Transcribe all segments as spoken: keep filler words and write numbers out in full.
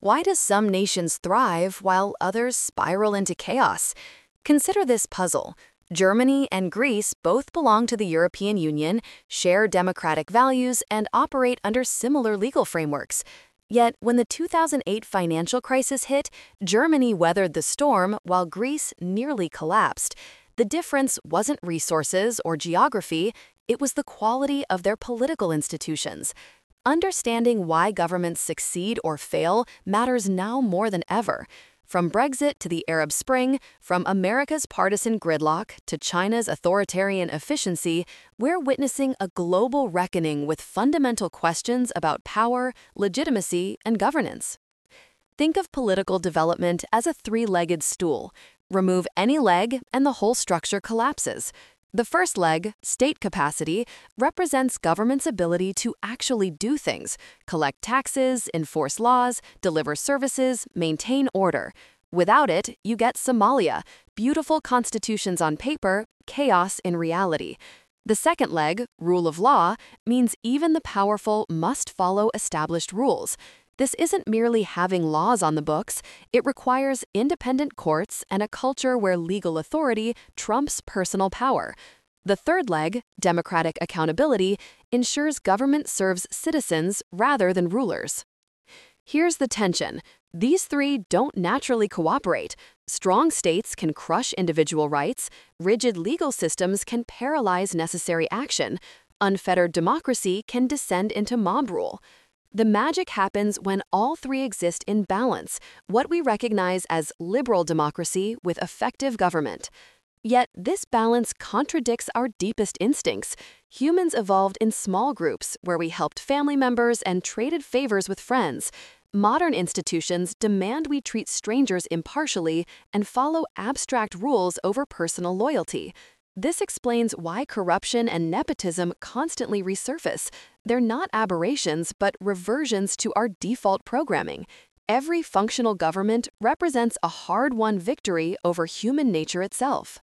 Why do some nations thrive while others spiral into chaos? Consider this puzzle. Germany and Greece both belong to the European Union, share democratic values, and operate under similar legal frameworks. Yet, when the two thousand eight financial crisis hit, Germany weathered the storm while Greece nearly collapsed. The difference wasn't resources or geography, it was the quality of their political institutions. Understanding why governments succeed or fail matters now more than ever. From Brexit to the Arab Spring, from America's partisan gridlock to China's authoritarian efficiency, we're witnessing a global reckoning with fundamental questions about power, legitimacy, and governance. Think of political development as a three-legged stool. Remove any leg, and the whole structure collapses. The first leg, state capacity, represents government's ability to actually do things, collect taxes, enforce laws, deliver services, maintain order. Without it, you get Somalia, beautiful constitutions on paper, chaos in reality. The second leg, rule of law, means even the powerful must follow established rules. This isn't merely having laws on the books, it requires independent courts and a culture where legal authority trumps personal power. The third leg, democratic accountability, ensures government serves citizens rather than rulers. Here's the tension. These three don't naturally cooperate. Strong states can crush individual rights, rigid legal systems can paralyze necessary action, unfettered democracy can descend into mob rule. The magic happens when all three exist in balance, what we recognize as liberal democracy with effective government. Yet this balance contradicts our deepest instincts. Humans evolved in small groups where we helped family members and traded favors with friends. Modern institutions demand we treat strangers impartially and follow abstract rules over personal loyalty. This explains why corruption and nepotism constantly resurface. They're not aberrations, but reversions to our default programming. Every functional government represents a hard-won victory over human nature itself.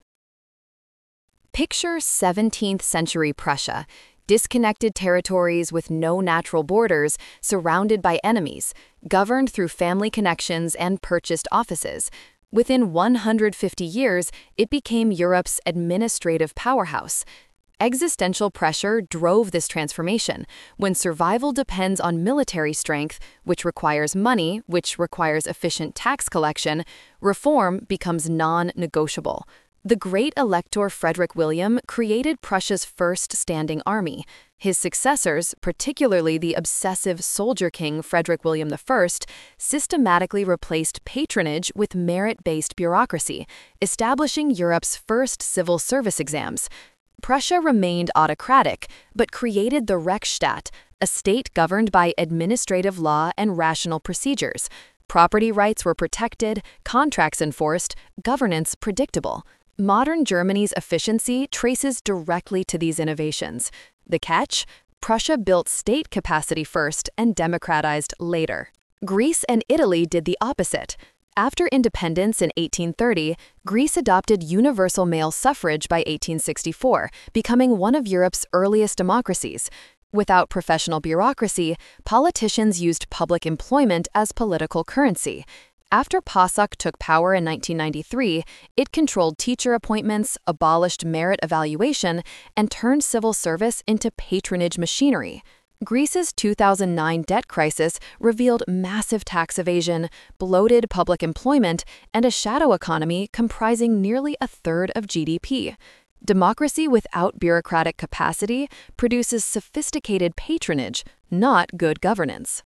Picture seventeenth century Prussia, disconnected territories with no natural borders, surrounded by enemies, governed through family connections and purchased offices. Within one hundred fifty years, it became Europe's administrative powerhouse. Existential pressure drove this transformation. When survival depends on military strength, which requires money, which requires efficient tax collection, reform becomes non-negotiable. The great Elector Frederick William created Prussia's first standing army. His successors, particularly the obsessive soldier king Frederick William the First, systematically replaced patronage with merit-based bureaucracy, establishing Europe's first civil service exams. Prussia remained autocratic, but created the Reichsstaat, a state governed by administrative law and rational procedures. Property rights were protected, contracts enforced, governance predictable. Modern Germany's efficiency traces directly to these innovations. The catch? Prussia built state capacity first and democratized later. Greece and Italy did the opposite. After independence in eighteen thirty, Greece adopted universal male suffrage by eighteen sixty-four, becoming one of Europe's earliest democracies. Without professional bureaucracy, politicians used public employment as political currency. After PASOK took power in nineteen ninety-three, it controlled teacher appointments, abolished merit evaluation, and turned civil service into patronage machinery. Greece's two thousand nine debt crisis revealed massive tax evasion, bloated public employment, and a shadow economy comprising nearly a third of G D P. Democracy without bureaucratic capacity produces sophisticated patronage, not good governance.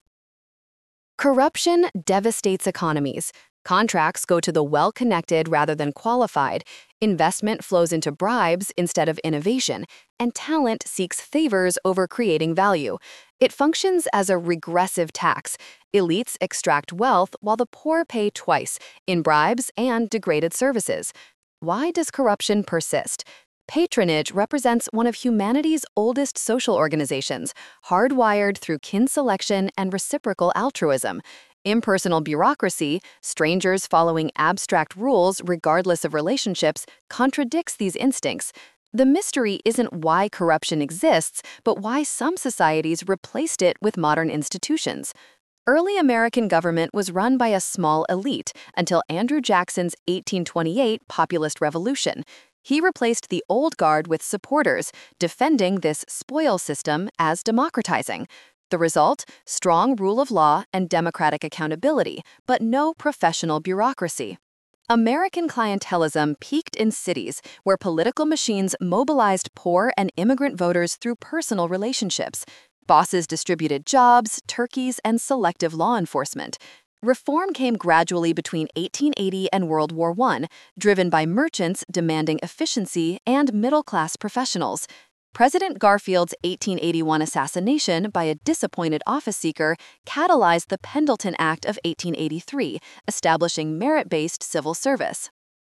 Corruption devastates economies. Contracts go to the well-connected rather than qualified, investment flows into bribes instead of innovation, and talent seeks favors over creating value. It functions as a regressive tax. Elites extract wealth while the poor pay twice, in bribes and degraded services. Why does corruption persist? Patronage represents one of humanity's oldest social organizations, hardwired through kin selection and reciprocal altruism. Impersonal bureaucracy, strangers following abstract rules regardless of relationships, contradicts these instincts. The mystery isn't why corruption exists, but why some societies replaced it with modern institutions. Early American government was run by a small elite until Andrew Jackson's eighteen twenty-eight Populist Revolution. He replaced the old guard with supporters, defending this spoil system as democratizing. The result? Strong rule of law and democratic accountability, but no professional bureaucracy. American clientelism peaked in cities where political machines mobilized poor and immigrant voters through personal relationships. Bosses distributed jobs, turkeys, and selective law enforcement. Reform came gradually between eighteen eighty and World War One, driven by merchants demanding efficiency and middle-class professionals. President Garfield's eighteen eighty-one assassination by a disappointed office seeker catalyzed the Pendleton Act of eighteen eighty-three, establishing merit-based civil service.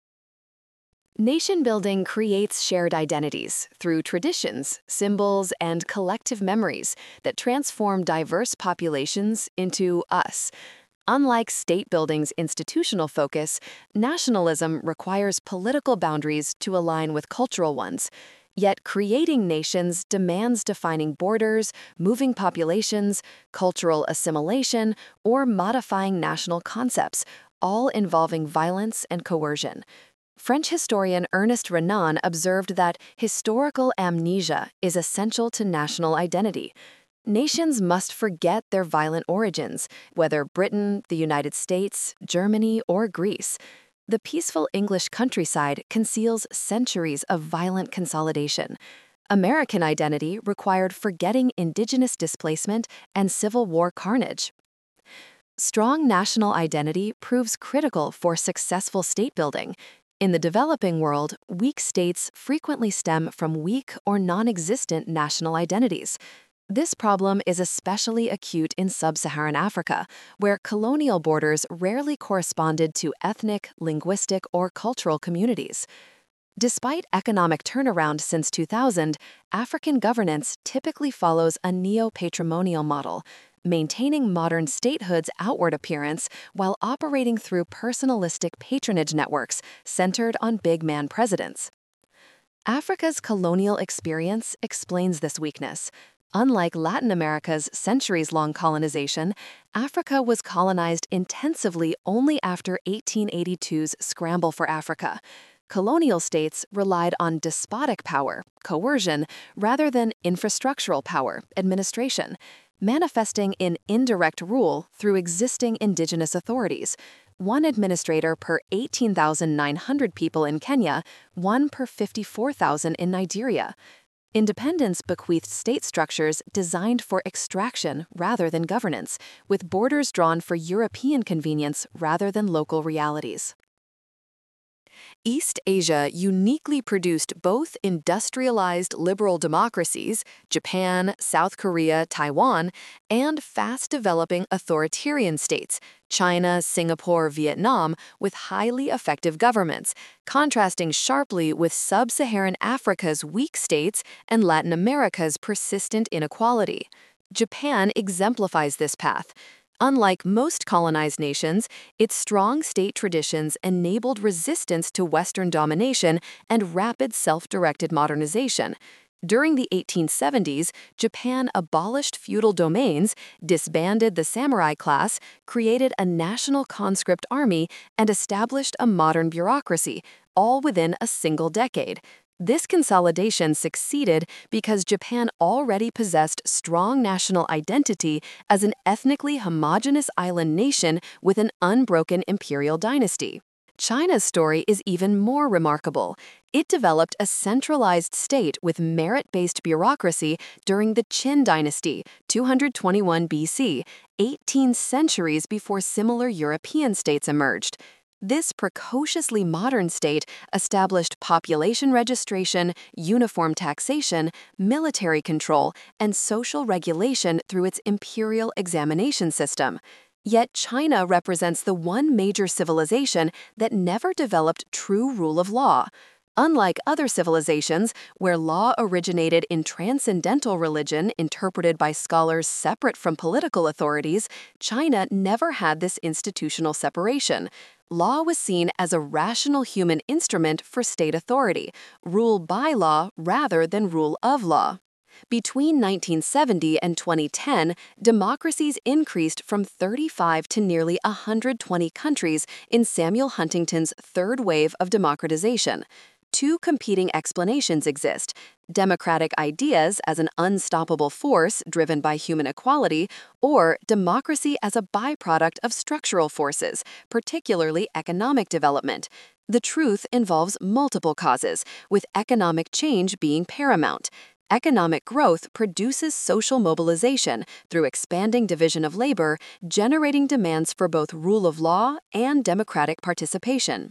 Nation-building creates shared identities through traditions, symbols, and collective memories that transform diverse populations into us. Unlike state-building's institutional focus, nationalism requires political boundaries to align with cultural ones. Yet creating nations demands defining borders, moving populations, cultural assimilation, or modifying national concepts, all involving violence and coercion. French historian Ernest Renan observed that historical amnesia is essential to national identity. Nations must forget their violent origins, whether Britain, the United States, Germany, or Greece. The peaceful English countryside conceals centuries of violent consolidation. American identity required forgetting indigenous displacement and Civil War carnage. Strong national identity proves critical for successful state building. In the developing world, weak states frequently stem from weak or non-existent national identities. This problem is especially acute in sub-Saharan Africa, where colonial borders rarely corresponded to ethnic, linguistic, or cultural communities. Despite economic turnaround since two thousand, African governance typically follows a neo-patrimonial model, maintaining modern statehood's outward appearance while operating through personalistic patronage networks centered on big-man presidents. Africa's colonial experience explains this weakness. Unlike Latin America's centuries-long colonization, Africa was colonized intensively only after eighteen eighty-two's Scramble for Africa. Colonial states relied on despotic power, coercion, rather than infrastructural power, administration, manifesting in indirect rule through existing indigenous authorities. One administrator per eighteen thousand nine hundred people in Kenya, one per fifty-four thousand in Nigeria. Independence bequeathed state structures designed for extraction rather than governance, with borders drawn for European convenience rather than local realities. East Asia uniquely produced both industrialized liberal democracies, Japan, South Korea, Taiwan, and fast-developing authoritarian states, China, Singapore, Vietnam, with highly effective governments, contrasting sharply with sub-Saharan Africa's weak states and Latin America's persistent inequality. Japan exemplifies this path. Unlike most colonized nations, its strong state traditions enabled resistance to Western domination and rapid self-directed modernization. During the eighteen seventies, Japan abolished feudal domains, disbanded the samurai class, created a national conscript army, and established a modern bureaucracy, all within a single decade. This consolidation succeeded because Japan already possessed strong national identity as an ethnically homogeneous island nation with an unbroken imperial dynasty. China's story is even more remarkable. It developed a centralized state with merit-based bureaucracy during the Qin dynasty, two hundred twenty-one B C, eighteen centuries before similar European states emerged. This precociously modern state established population registration, uniform taxation, military control, and social regulation through its imperial examination system. Yet China represents the one major civilization that never developed true rule of law. Unlike other civilizations, where law originated in transcendental religion interpreted by scholars separate from political authorities, China never had this institutional separation. Law was seen as a rational human instrument for state authority, rule by law rather than rule of law. Between nineteen seventy and twenty ten, democracies increased from thirty-five to nearly one hundred twenty countries in Samuel Huntington's third wave of democratization. Two competing explanations exist: democratic ideas as an unstoppable force driven by human equality, or democracy as a byproduct of structural forces, particularly economic development. The truth involves multiple causes, with economic change being paramount. Economic growth produces social mobilization through expanding division of labor, generating demands for both rule of law and democratic participation.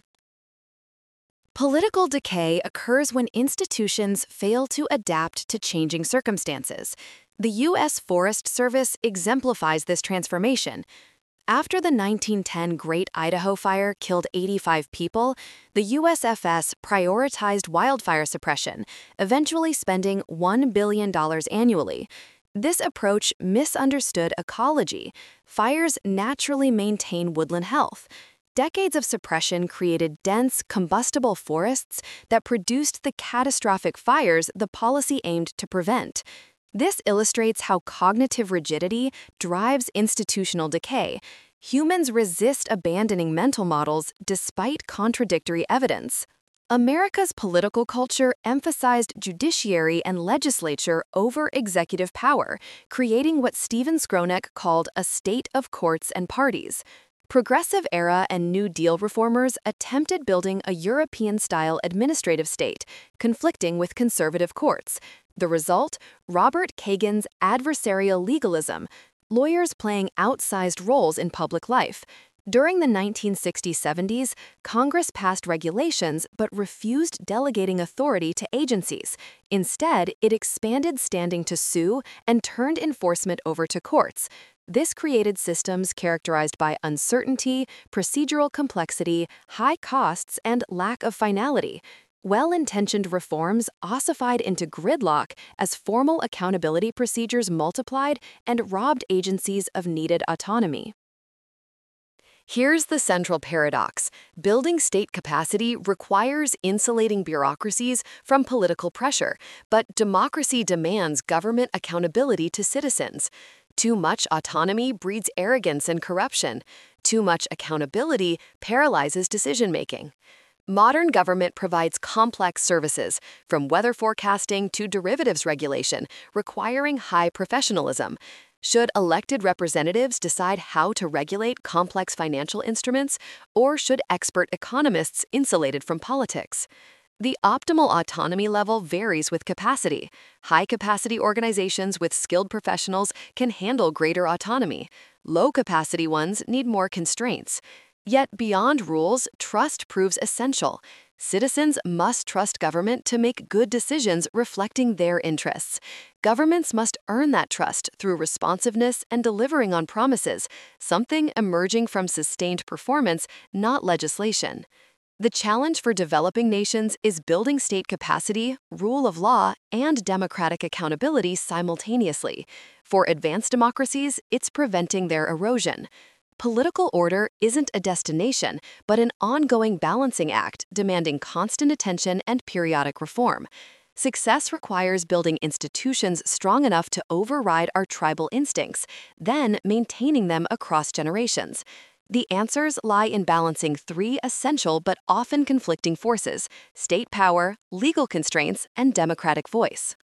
Political decay occurs when institutions fail to adapt to changing circumstances. The U S Forest Service exemplifies this transformation. After the nineteen ten Great Idaho Fire killed eighty-five people, the U S F S prioritized wildfire suppression, eventually spending one billion dollars annually. This approach misunderstood ecology. Fires naturally maintain woodland health. Decades of suppression created dense, combustible forests that produced the catastrophic fires the policy aimed to prevent. This illustrates how cognitive rigidity drives institutional decay. Humans resist abandoning mental models despite contradictory evidence. America's political culture emphasized judiciary and legislature over executive power, creating what Stephen Skronek called a state of courts and parties. Progressive era and New Deal reformers attempted building a European-style administrative state, conflicting with conservative courts. The result? Robert Kagan's adversarial legalism, lawyers playing outsized roles in public life. During the nineteen sixties seventies, Congress passed regulations but refused delegating authority to agencies. Instead, it expanded standing to sue and turned enforcement over to courts. This created systems characterized by uncertainty, procedural complexity, high costs, and lack of finality. Well-intentioned reforms ossified into gridlock as formal accountability procedures multiplied and robbed agencies of needed autonomy. Here's the central paradox. Building state capacity requires insulating bureaucracies from political pressure, but democracy demands government accountability to citizens. Too much autonomy breeds arrogance and corruption. Too much accountability paralyzes decision-making. Modern government provides complex services, from weather forecasting to derivatives regulation, requiring high professionalism. Should elected representatives decide how to regulate complex financial instruments, or should expert economists insulated from politics? The optimal autonomy level varies with capacity. High-capacity organizations with skilled professionals can handle greater autonomy. Low-capacity ones need more constraints. Yet beyond rules, trust proves essential. Citizens must trust government to make good decisions reflecting their interests. Governments must earn that trust through responsiveness and delivering on promises, something emerging from sustained performance, not legislation. The challenge for developing nations is building state capacity, rule of law, and democratic accountability simultaneously. For advanced democracies, it's preventing their erosion. Political order isn't a destination, but an ongoing balancing act demanding constant attention and periodic reform. Success requires building institutions strong enough to override our tribal instincts, then maintaining them across generations. The answers lie in balancing three essential but often conflicting forces: state power, legal constraints, and democratic voice.